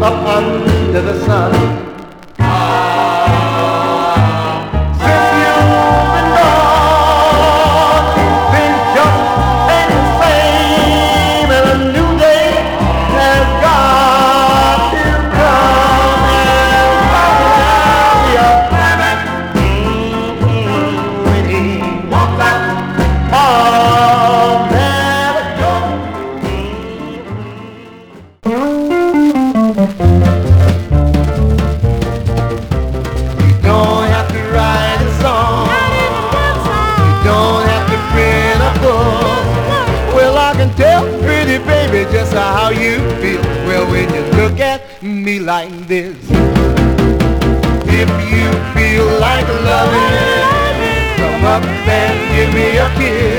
up under the sun. Since you've been gone, been just ain't the same, and a new day has got to come. And you're climbing when he walks out on that door. You don't have to write a song. You don't have to print a book. Well, I can tell, pretty baby, just how you feel. Well, when you look at me like this, if you feel like loving, come up and give me a kiss.